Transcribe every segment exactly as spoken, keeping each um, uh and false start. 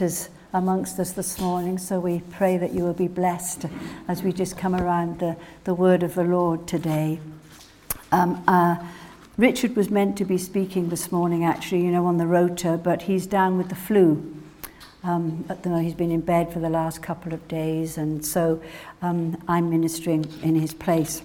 is amongst us this morning, so we pray that you will be blessed as we just come around the, the word of the Lord today. Um, uh, Richard was meant to be speaking this morning, actually, you know, on the rota, but he's down with the flu. Um, at the, he's been in bed for the last couple of days, and so um, I'm ministering in his place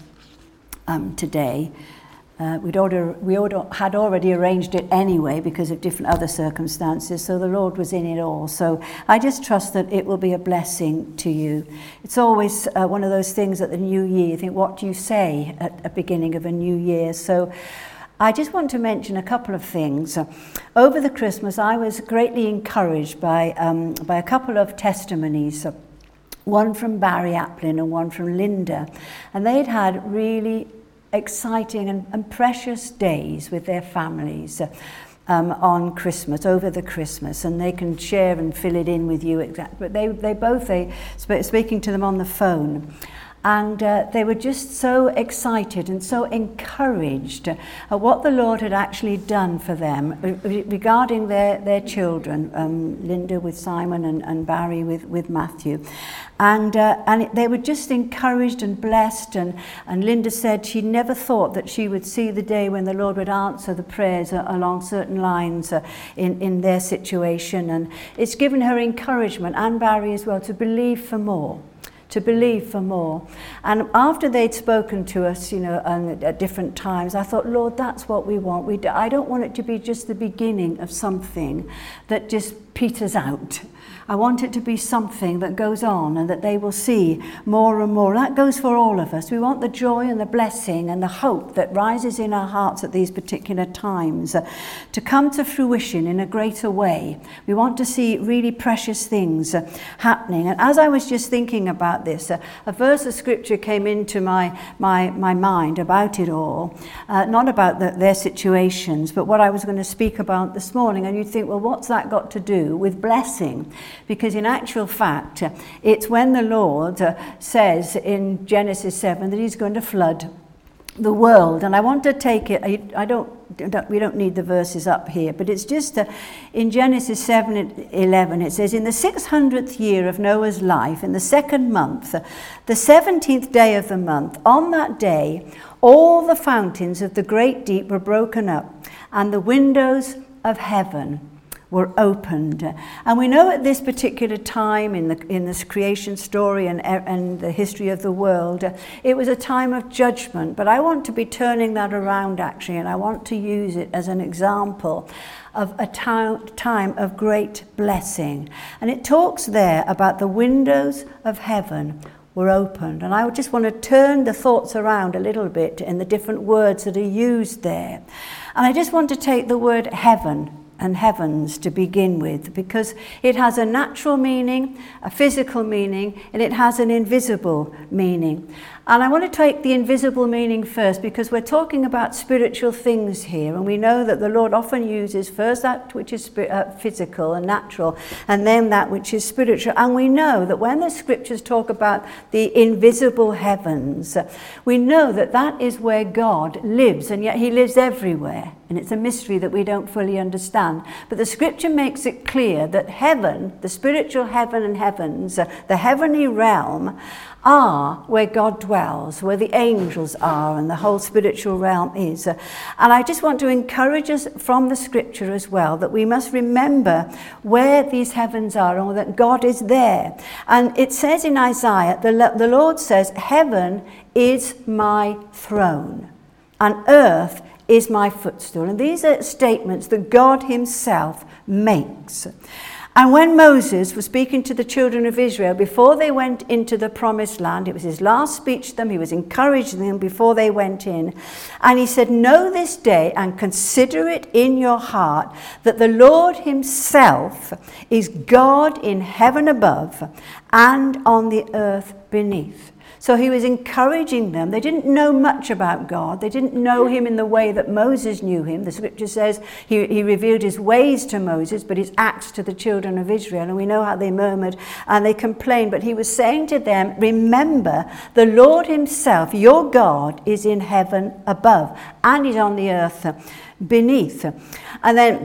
um, today. Uh, we'd order, we order, had already arranged it anyway because of different other circumstances, so the Lord was in it all. So I just trust that it will be a blessing to you. It's always uh, one of those things at the new year, you think, what do you say at the beginning of a new year? So I just want to mention a couple of things. Over the Christmas, I was greatly encouraged by, um, by a couple of testimonies, one from Barry Applin and one from Linda, and they'd had really exciting and, and precious days with their families um, on Christmas, over the Christmas, and they can share and fill it in with you exactly. But they, they both, they sp- speaking to them on the phone, and uh, they were just so excited and so encouraged at what the Lord had actually done for them re- regarding their, their children, um, Linda with Simon and, and Barry with, with Matthew. And uh, and it, they were just encouraged and blessed. And, and Linda said she never thought that she would see the day when the Lord would answer the prayers uh, along certain lines uh, in, in their situation. And it's given her encouragement, and Barry as well, to believe for more. to believe for more. And after they'd spoken to us, you know, and at different times, I thought, Lord, that's what we want. We, I don't want it to be just the beginning of something that just peters out. I want it to be something that goes on and that they will see more and more. That goes for all of us. We want the joy and the blessing and the hope that rises in our hearts at these particular times uh, to come to fruition in a greater way. We want to see really precious things uh, happening. And as I was just thinking about this, uh, a verse of scripture came into my my, my mind about it all, uh, not about the, their situations, but what I was going to speak about this morning. And you'd think, well, what's that got to do with blessing? Because in actual fact, it's when the Lord uh, says in Genesis seven that he's going to flood the world. And I want to take it, I, I don't, we don't need the verses up here, but it's just uh, in Genesis seven eleven, it says, in the six hundredth year of Noah's life, in the second month, the seventeenth day of the month, on that day, all the fountains of the great deep were broken up, and the windows of heaven were opened. And we know at this particular time in the in this creation story and and the history of the world, it was a time of judgment. But I want to be turning that around actually, and I want to use it as an example of a time time of great blessing. And it talks there about the windows of heaven were opened. And I just want to turn the thoughts around a little bit in the different words that are used there. And I just want to take the word heaven and heavens to begin with, because it has a natural meaning, a physical meaning, and it has an invisible meaning. And I want to take the invisible meaning first, because we're talking about spiritual things here, and we know that the Lord often uses first that which is uh, physical and natural, and then that which is spiritual. And we know that when the scriptures talk about the invisible heavens, we know that that is where God lives, and yet he lives everywhere. And it's a mystery that we don't fully understand. But the scripture makes it clear that heaven, the spiritual heaven and heavens, uh, the heavenly realm, are where God dwells, where the angels are, and the whole spiritual realm is. Uh, and I just want to encourage us from the scripture as well that we must remember where these heavens are, and that God is there. And it says in Isaiah, the, the Lord says, heaven is my throne, and earth is my footstool. And these are statements that God himself makes. And when Moses was speaking to the children of Israel before they went into the promised land, it was his last speech to them, he was encouraging them before they went in, and he said, know this day and consider it in your heart that the Lord himself is God in heaven above and on the earth beneath. So he was encouraging them. They didn't know much about God. They didn't know him in the way that Moses knew him. The scripture says he, he revealed his ways to Moses, but his acts to the children of Israel. And we know how they murmured and they complained. But he was saying to them, remember, the Lord himself, your God, is in heaven above and is on the earth beneath. And then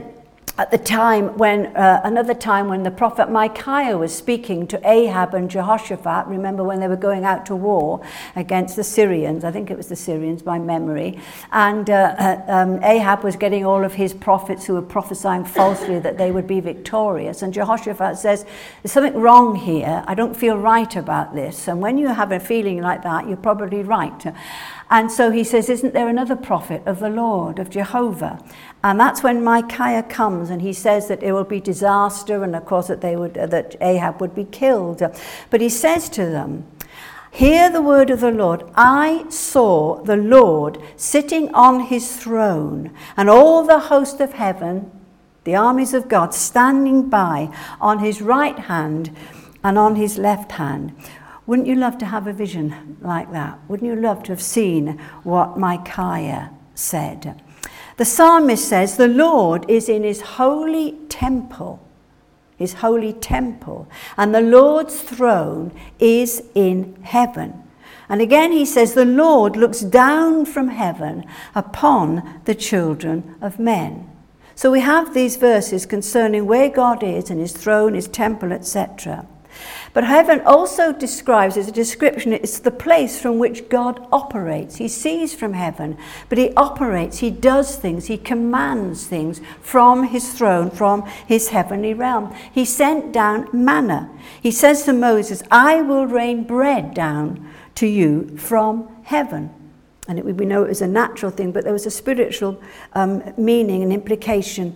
at the time when, uh, another time when the prophet Micaiah was speaking to Ahab and Jehoshaphat, remember when they were going out to war against the Syrians, I think it was the Syrians by memory, and uh, uh, um, Ahab was getting all of his prophets who were prophesying falsely that they would be victorious, and Jehoshaphat says, there's something wrong here, I don't feel right about this, and when you have a feeling like that, you're probably right. And so he says, isn't there another prophet of the Lord, of Jehovah? And that's when Micaiah comes and he says that it will be disaster and of course that they would, uh, that Ahab would be killed. But he says to them, hear the word of the Lord. I saw the Lord sitting on his throne and all the host of heaven, the armies of God, standing by on his right hand and on his left hand. Wouldn't you love to have a vision like that? Wouldn't you love to have seen what Micaiah said? The psalmist says, the Lord is in his holy temple, his holy temple, and the Lord's throne is in heaven. And again he says, the Lord looks down from heaven upon the children of men. So we have these verses concerning where God is and his throne, his temple, et cetera. But heaven also describes, as a description, it's the place from which God operates. He sees from heaven, but he operates, he does things, he commands things from his throne, from his heavenly realm. He sent down manna. He says to Moses, I will rain bread down to you from heaven. And it, we know it was a natural thing, but there was a spiritual um, meaning and implication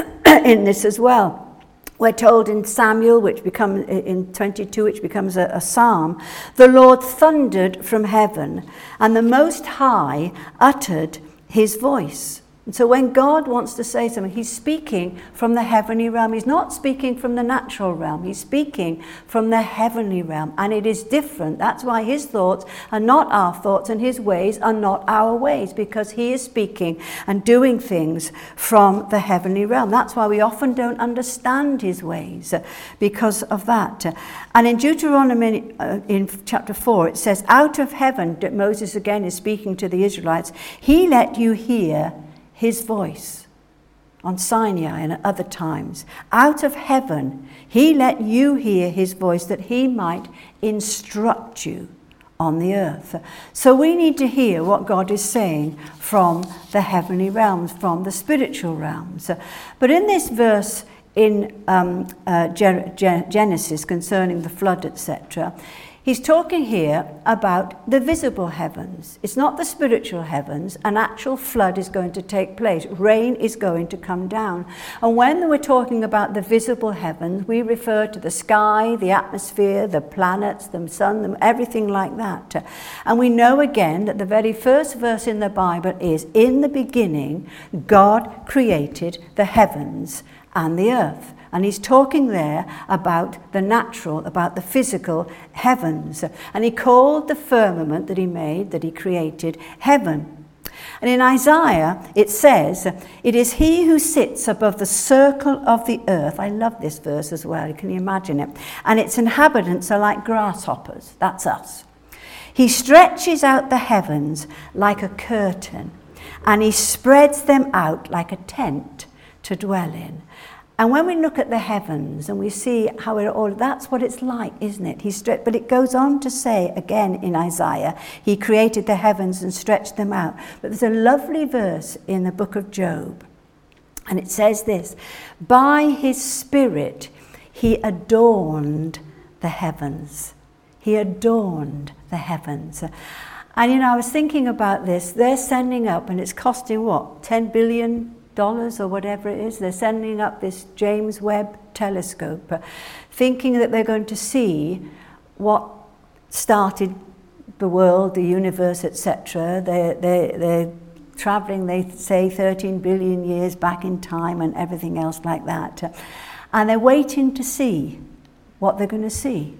in this as well. We're told in Samuel, which becomes in twenty-two, which becomes a, a psalm, the Lord thundered from heaven, and the Most High uttered his voice. And so when God wants to say something, he's speaking from the heavenly realm. He's not speaking from the natural realm. He's speaking from the heavenly realm. And it is different. That's why his thoughts are not our thoughts and his ways are not our ways, because he is speaking and doing things from the heavenly realm. That's why we often don't understand his ways, because of that. And in Deuteronomy, uh, in chapter four, it says, out of heaven, Moses again is speaking to the Israelites, he let you hear his voice on Sinai and at other times. Out of heaven, he let you hear his voice that he might instruct you on the earth. So we need to hear what God is saying from the heavenly realms, from the spiritual realms. But in this verse in um, uh, Genesis concerning the flood, et cetera, he's talking here about the visible heavens. It's not the spiritual heavens. An actual flood is going to take place. Rain is going to come down. And when we're talking about the visible heavens, we refer to the sky, the atmosphere, the planets, the sun, everything like that. And we know again that the very first verse in the Bible is, in the beginning, God created the heavens and the earth. And he's talking there about the natural, about the physical heavens. And he called the firmament that he made, that he created, heaven. And in Isaiah, it says, it is he who sits above the circle of the earth. I love this verse as well. Can you imagine it? And its inhabitants are like grasshoppers. That's us. He stretches out the heavens like a curtain, and he spreads them out like a tent to dwell in. And when we look at the heavens and we see how it all, that's what it's like, isn't it? He stretched, but it goes on to say again in Isaiah, he created the heavens and stretched them out. But there's a lovely verse in the book of Job, and it says this, by his spirit he adorned the heavens. He adorned the heavens. And you know, I was thinking about this, they're sending up, and it's costing what, ten billion dollars or whatever it is. They're sending up this James Webb telescope, uh, thinking that they're going to see what started the world, the universe, et cetera. They're, they're, they're traveling, they say, thirteen billion years back in time and everything else like that. Uh, and they're waiting to see what they're going to see.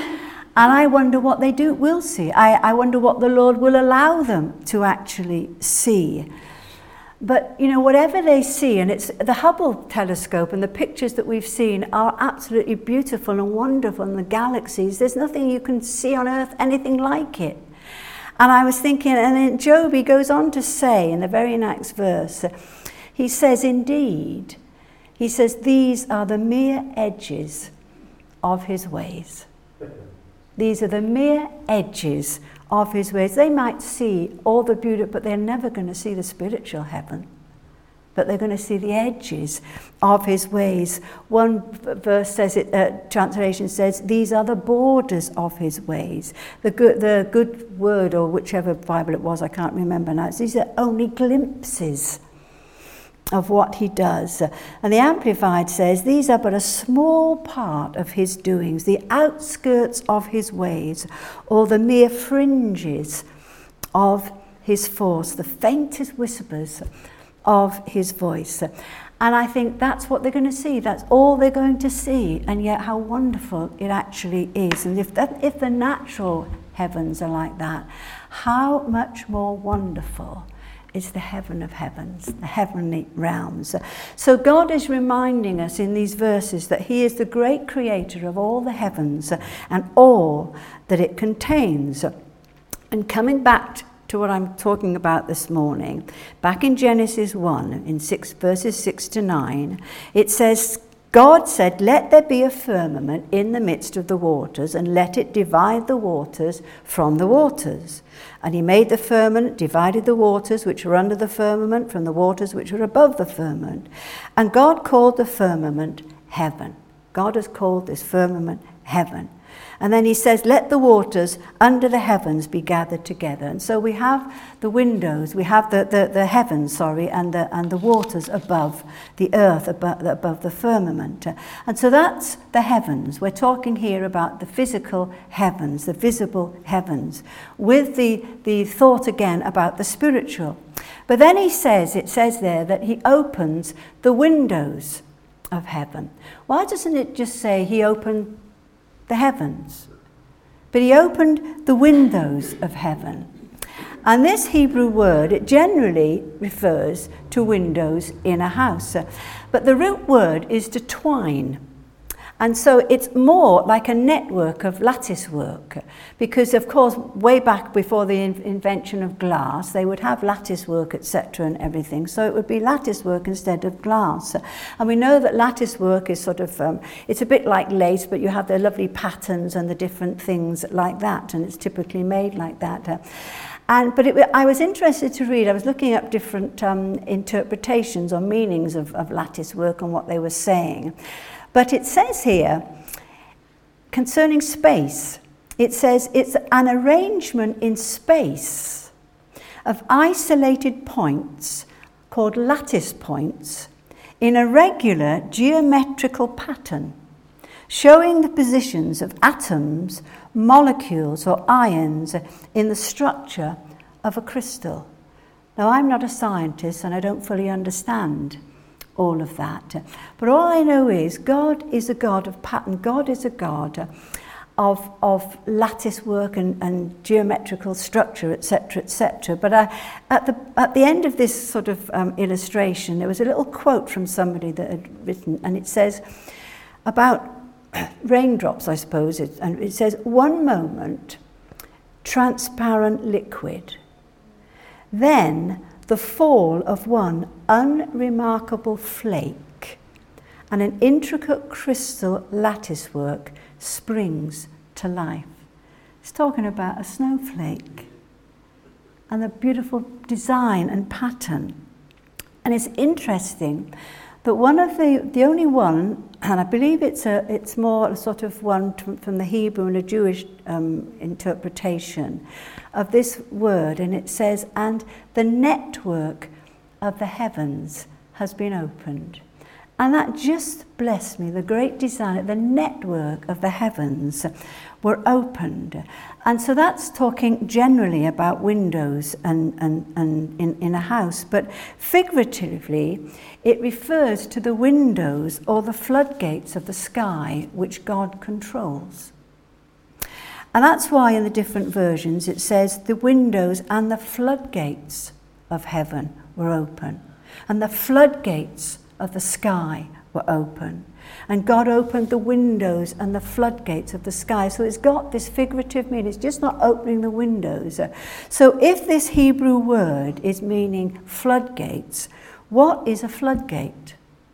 And I wonder what they do will see. I, I wonder what the Lord will allow them to actually see. But, you know, whatever they see, and it's the Hubble telescope and the pictures that we've seen are absolutely beautiful and wonderful, and the galaxies, there's nothing you can see on Earth anything like it. And I was thinking, and then Job, he goes on to say in the very next verse, he says, indeed, He says, these are the mere edges of his ways. These are the mere edges of his ways. They might see all the beauty, but they're never going to see the spiritual heaven. But they're going to see the edges of his ways. One verse says, it, uh, translation says, these are the borders of his ways. The good, the good word, or whichever Bible it was, I can't remember now, these are only glimpses of what he does. And the Amplified says, these are but a small part of his doings, the outskirts of his ways, or the mere fringes of his force, the faintest whispers of his voice. And I think that's what they're going to see. That's all they're going to see. And yet how wonderful it actually is. And if that, if the natural heavens are like that, how much more wonderful is the heaven of heavens, the heavenly realms. So God is reminding us in these verses that he is the great creator of all the heavens and all that it contains. And coming back to what I'm talking about this morning, back in Genesis one, in six, verses six to nine, it says, God said, let there be a firmament in the midst of the waters, and let it divide the waters from the waters. And he made the firmament, divided the waters which were under the firmament from the waters which were above the firmament. And God called the firmament heaven. God has called this firmament heaven. And then he says, let the waters under the heavens be gathered together. And so we have the windows, we have the, the, the heavens, sorry, and the, and the waters above the earth, above, above the firmament. And so that's the heavens. We're talking here about the physical heavens, the visible heavens, with the, the thought again about the spiritual. But then he says, it says there that he opens the windows of heaven. Why doesn't it just say he opened the heavens? But he opened the windows of heaven. And this Hebrew word, it generally refers to windows in a house. But the root word is to twine. And so it's more like a network of lattice work, because of course way back before the in- invention of glass they would have lattice work, etc., and everything, so it would be lattice work instead of glass. And we know that lattice work is sort of um, it's a bit like lace, but you have the lovely patterns and the different things like that, and it's typically made like that. And but it, I was interested to read, I was looking up different um, interpretations or meanings of, of lattice work and what they were saying. But it says here, concerning space, it says it's an arrangement in space of isolated points called lattice points in a regular geometrical pattern, showing the positions of atoms, molecules or ions in the structure of a crystal. Now, I'm not a scientist and I don't fully understand all of that. But all I know is God is a God of pattern. God is a God of of lattice work and, and geometrical structure, et cetera, et cetera. But I, at the at the end of this sort of um, illustration, there was a little quote from somebody that had written, and it says about raindrops, I suppose, it, and it says, one moment, transparent liquid, then the fall of one unremarkable flake, and an intricate crystal lattice work springs to life. It's talking about a snowflake and the beautiful design and pattern. And it's interesting that one of the, the only one, and I believe it's a, it's more a sort of one from the Hebrew and a Jewish um, interpretation of this word, and it says, and the network of the heavens has been opened. And that just blessed me, the great design, the network of the heavens were opened. And so that's talking generally about windows and, and, and in, in a house, but figuratively it refers to the windows or the floodgates of the sky which God controls. And that's why in the different versions it says the windows and the floodgates of heaven were open, and the floodgates of the sky were open. And God opened the windows and the floodgates of the sky. So it's got this figurative meaning. It's just not opening the windows. So if this Hebrew word is meaning floodgates, what is a floodgate?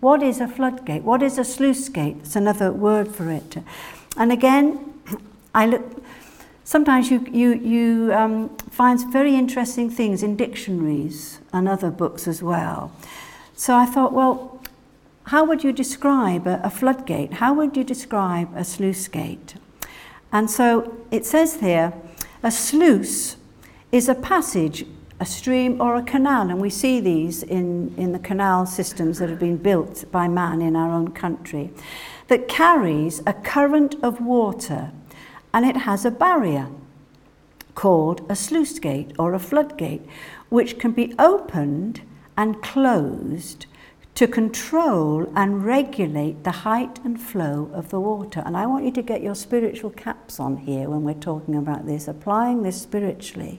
What is a floodgate? What is a sluice gate? It's another word for it. And again, I look. Sometimes you you you um, find very interesting things in dictionaries and other books as well. So I thought, well, how would you describe a, a floodgate? How would you describe a sluice gate? And so it says here, a sluice is a passage, a stream or a canal, and we see these in, in the canal systems that have been built by man in our own country, that carries a current of water, and it has a barrier called a sluice gate or a floodgate, which can be opened and closed to control and regulate the height and flow of the water. And I want you to get your spiritual caps on here when we're talking about this, applying this spiritually.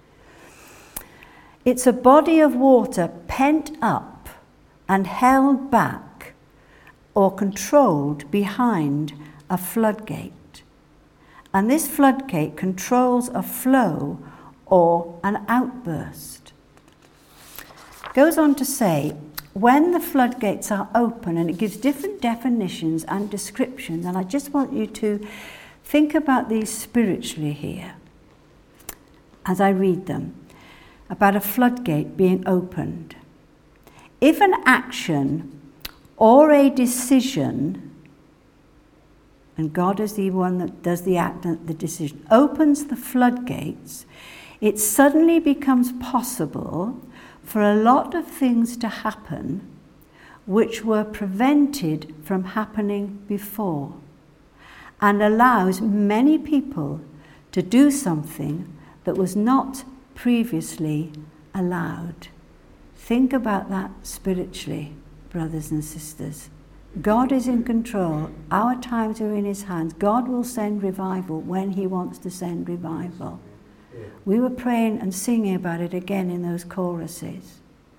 It's a body of water pent up and held back or controlled behind a floodgate. And this floodgate controls a flow or an outburst. Goes on to say, when the floodgates are open, and it gives different definitions and descriptions, and I just want you to think about these spiritually here as I read them, about a floodgate being opened. If an action or a decision, and God is the one that does the act and the decision, opens the floodgates, it suddenly becomes possible for a lot of things to happen which were prevented from happening before, and allows many people to do something that was not previously allowed. Think about that spiritually, brothers and sisters. God is in control. Our times are in his hands. God will send revival when he wants to send revival. We were praying and singing about it again in those choruses.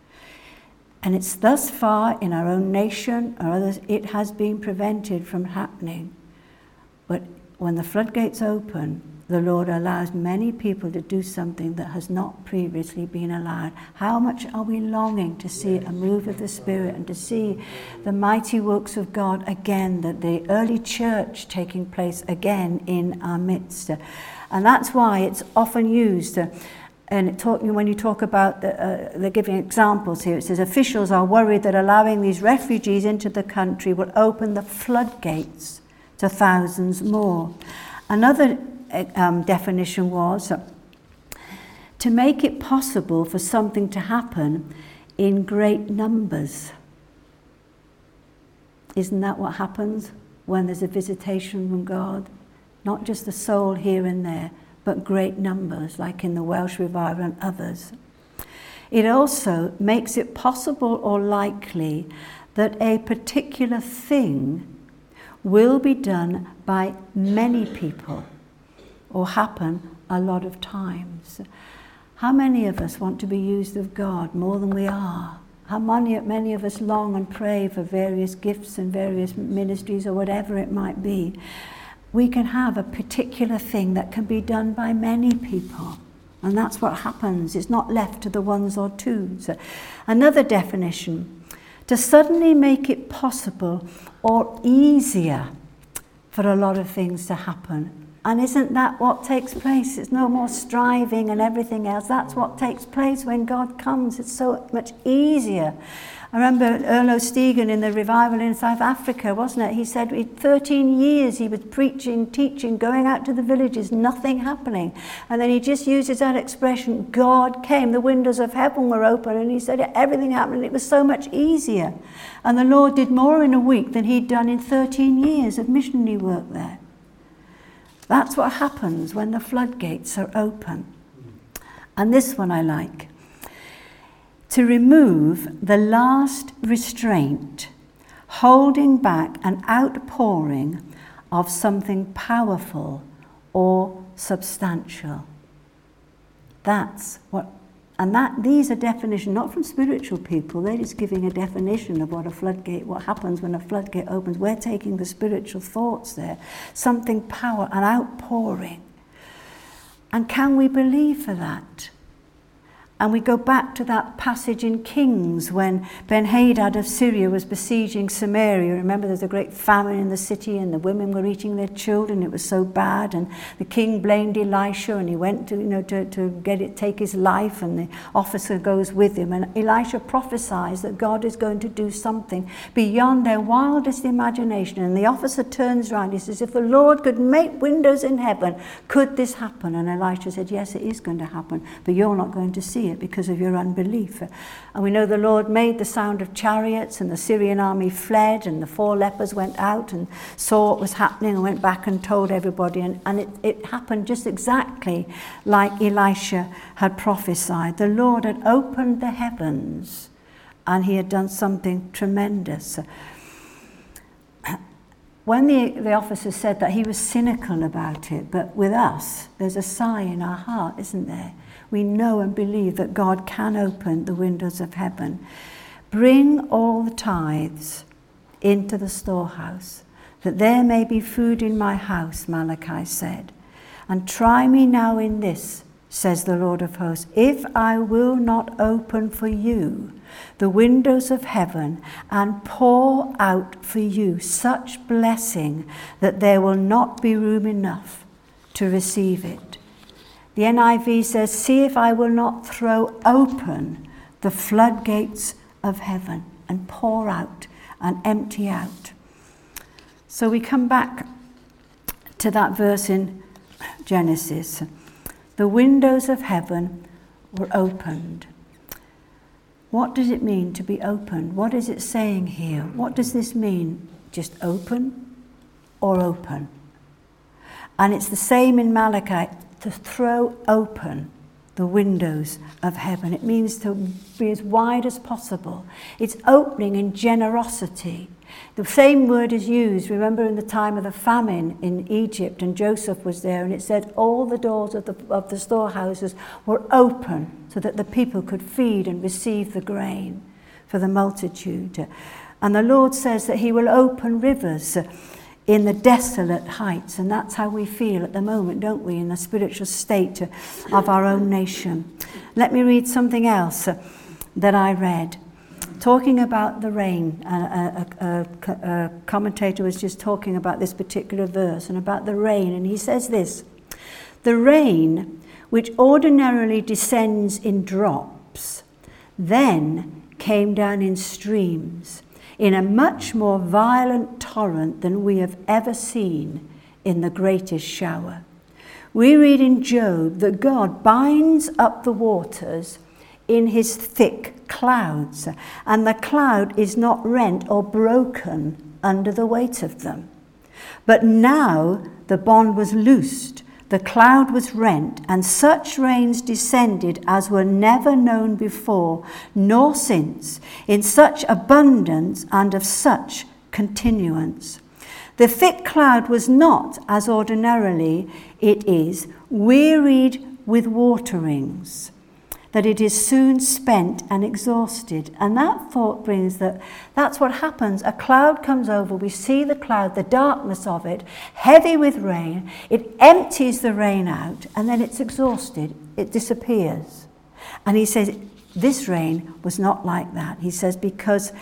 And it's thus far in our own nation or others, it has been prevented from happening. But when the floodgates open, the Lord allows many people to do something that has not previously been allowed. How much are we longing to see a move of the Spirit and to see the mighty works of God again, that the early church taking place again in our midst. And that's why it's often used, uh, and it talk, when you talk about, the, uh, they're giving examples here, it says officials are worried that allowing these refugees into the country will open the floodgates to thousands more. Another um, definition was uh, to make it possible for something to happen in great numbers. Isn't that what happens when there's a visitation from God? Not just a soul here and there, but great numbers, like in the Welsh Revival and others. It also makes it possible or likely that a particular thing will be done by many people or happen a lot of times. How many of us want to be used of God more than we are? How many, many of us long and pray for various gifts and various ministries or whatever it might be? We can have a particular thing that can be done by many people. And that's what happens. It's not left to the ones or twos. Another definition, to suddenly make it possible or easier for a lot of things to happen. And isn't that what takes place? It's no more striving and everything else. That's what takes place when God comes. It's so much easier. I remember Erlo Stegen in the revival in South Africa, wasn't it? He said in thirteen years he was preaching, teaching, going out to the villages, nothing happening. And then he just uses that expression, God came, the windows of heaven were open, and he said everything happened, and it was so much easier. And the Lord did more in a week than he'd done in thirteen years of missionary work there. That's what happens when the floodgates are open. And this one I like. To remove the last restraint, holding back an outpouring of something powerful or substantial. That's what, and that these are definitions not from spiritual people, they're just giving a definition of what a floodgate, what happens when a floodgate opens. We're taking the spiritual thoughts there, something power, an outpouring. And can we believe for that? And we go back to that passage in Kings when Ben-Hadad of Syria was besieging Samaria. Remember, there's a great famine in the city and the women were eating their children. It was so bad. And the king blamed Elisha and he went to, you know, to, to get it, take his life, and the officer goes with him. And Elisha prophesies that God is going to do something beyond their wildest imagination. And the officer turns around. He says, if the Lord could make windows in heaven, could this happen? And Elisha said, yes, it is going to happen, but you're not going to see it because of your unbelief. And we know the Lord made the sound of chariots, and the Syrian army fled, and the four lepers went out and saw what was happening and went back and told everybody. And, and it, it happened just exactly like Elisha had prophesied. The Lord had opened the heavens and he had done something tremendous. When the, the officer said that, he was cynical about it, but with us, there's a sigh in our heart, isn't there? We know and believe that God can open the windows of heaven. Bring all the tithes into the storehouse, that there may be food in my house, Malachi said. And try me now in this, says the Lord of hosts, if I will not open for you the windows of heaven and pour out for you such blessing that there will not be room enough to receive it. The N I V says, see if I will not throw open the floodgates of heaven and pour out and empty out. So we come back to that verse in Genesis. The windows of heaven were opened. What does it mean to be opened? What is it saying here? What does this mean? Just open or open? And it's the same in Malachi, to throw open the windows of heaven. It means to be as wide as possible. It's opening in generosity. The same word is used, remember, in the time of the famine in Egypt, and Joseph was there, and it said all the doors of the, of the storehouses were open so that the people could feed and receive the grain for the multitude. And the Lord says that he will open rivers in the desolate heights, and that's how we feel at the moment, don't we, in the spiritual state of our own nation. Let me read something else that I read. Talking about the rain, a, a, a, a commentator was just talking about this particular verse and about the rain, and he says this: the rain, which ordinarily descends in drops, then came down in streams, in a much more violent torrent than we have ever seen in the greatest shower. We read in Job that God binds up the waters in his thick clouds, and the cloud is not rent or broken under the weight of them. But now the bond was loosed, the cloud was rent, and such rains descended as were never known before, nor since, in such abundance and of such continuance. The thick cloud was not, as ordinarily it is, wearied with waterings, that it is soon spent and exhausted. And that thought brings that that's what happens. A cloud comes over, we see the cloud, the darkness of it, heavy with rain, it empties the rain out, and then it's exhausted, it disappears. And he says, this rain was not like that. He says, because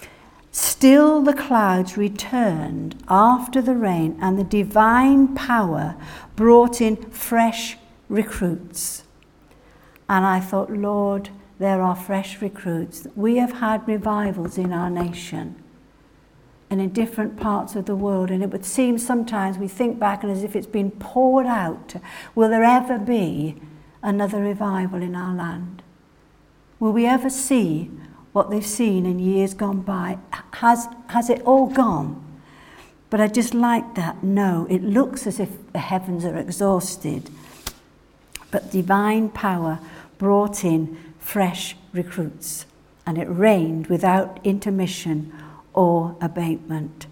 still the clouds returned after the rain, and the divine power brought in fresh recruits. And I thought, Lord, there are fresh recruits. We have had revivals in our nation and in different parts of the world, and it would seem sometimes we think back and as if it's been poured out. Will there ever be another revival in our land? Will we ever see what they've seen in years gone by? Has, has it all gone? But I just like that. No, it looks as if the heavens are exhausted, but divine power brought in fresh recruits, and it rained without intermission or abatement.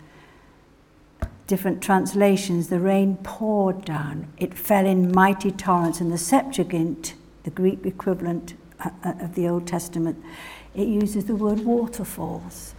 Different translations, the rain poured down, it fell in mighty torrents, and the Septuagint, the Greek equivalent of the Old Testament, it uses the word waterfalls,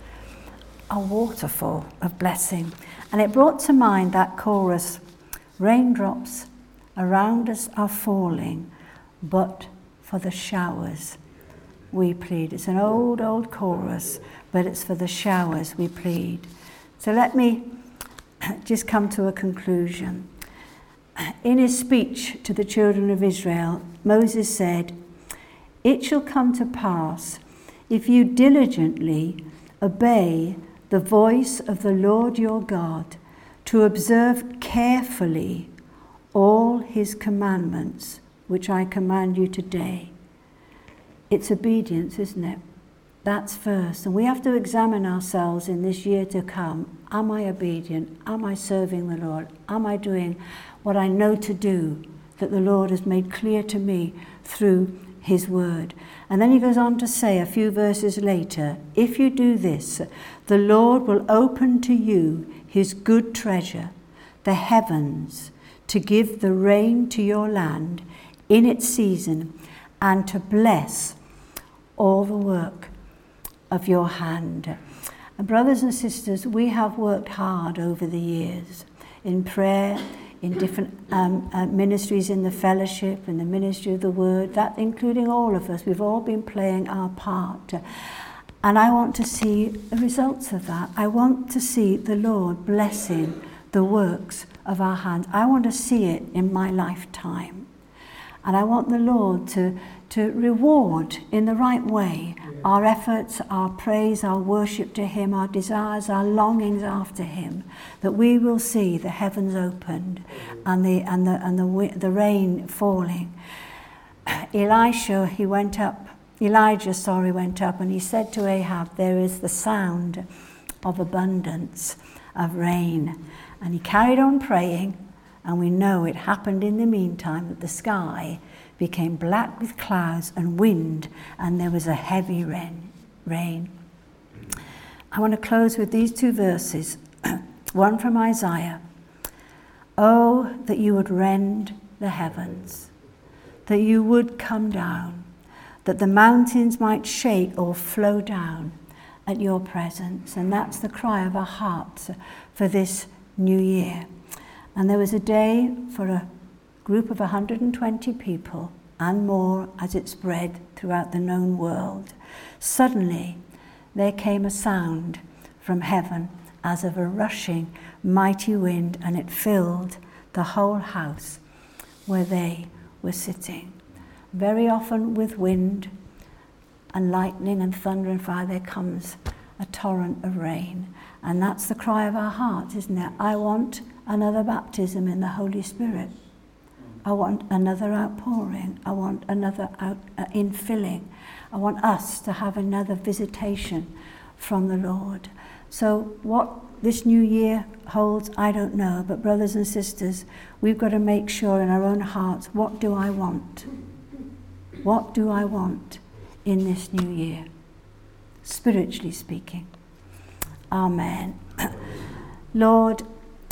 a waterfall of blessing. And it brought to mind that chorus, raindrops around us are falling, but for the showers we plead. It's an old, old chorus, but it's for the showers we plead. So let me just come to a conclusion. In his speech to the children of Israel, Moses said, "It shall come to pass, if you diligently obey the voice of the Lord your God, to observe carefully all his commandments, which I command you today." It's obedience, isn't it? That's first. And we have to examine ourselves in this year to come. Am I obedient? Am I serving the Lord? Am I doing what I know to do that the Lord has made clear to me through his word? And then he goes on to say a few verses later, "If you do this, the Lord will open to you his good treasure, the heavens, to give the rain to your land in its season, and to bless all the work of your hand." And brothers and sisters, we have worked hard over the years in prayer, in different um, uh, ministries in the fellowship, in the ministry of the word, that including all of us. We've all been playing our part. And I want to see the results of that. I want to see the Lord blessing the works of our hands. I want to see it in my lifetime. And I want the Lord to, to reward in the right way our efforts, our praise, our worship to him, our desires, our longings after him, that we will see the heavens opened and the and the and the the rain falling. Elisha, he went up, Elijah, sorry, went up, and he said to Ahab, "There is the sound of abundance of rain." And he carried on praying, and we know it happened in the meantime that the sky became black with clouds and wind, and there was a heavy rain. rain. I want to close with these two verses, one from Isaiah. "Oh, that you would rend the heavens, that you would come down, that the mountains might shake or flow down at your presence." And that's the cry of our hearts for this new year. And there was a day for a group of one hundred twenty people and more as it spread throughout the known world. Suddenly there came a sound from heaven as of a rushing mighty wind, and it filled the whole house where they were sitting. Very often with wind and lightning and thunder and fire there comes a torrent of rain. And that's the cry of our hearts, isn't it? I want another baptism in the Holy Spirit. I want another outpouring. I want another out, uh, infilling. I want us to have another visitation from the Lord. So what this new year holds, I don't know. But brothers and sisters, we've got to make sure in our own hearts, what do I want? What do I want in this new year? Spiritually speaking. Amen. Lord,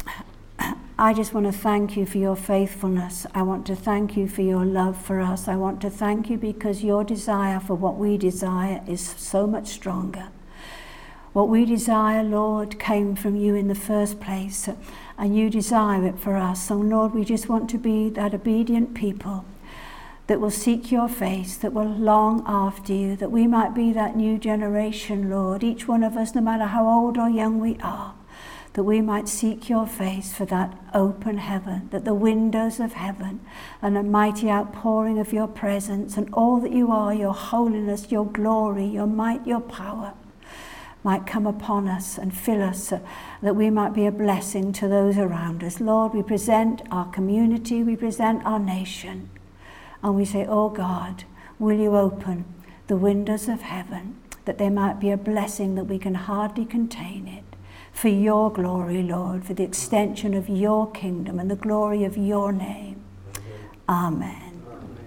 I just want to thank you for your faithfulness. I want to thank you for your love for us. I want to thank you because your desire for what we desire is so much stronger. What we desire, Lord, came from you in the first place, and you desire it for us. So, Lord, we just want to be that obedient people that will seek your face, that will long after you, that we might be that new generation, Lord, each one of us, no matter how old or young we are, that we might seek your face for that open heaven, that the windows of heaven and a mighty outpouring of your presence and all that you are, your holiness, your glory, your might, your power, might come upon us and fill us, uh, that we might be a blessing to those around us. Lord, we present our community, we present our nation, and we say, oh God, will you open the windows of heaven, that there might be a blessing that we can hardly contain it, for your glory, Lord, for the extension of your kingdom and the glory of your name. Amen.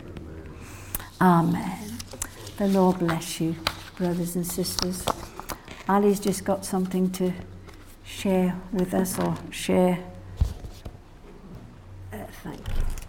Amen. The Lord bless you, brothers and sisters. Ali's just got something to share with us, or share. Uh, thank you.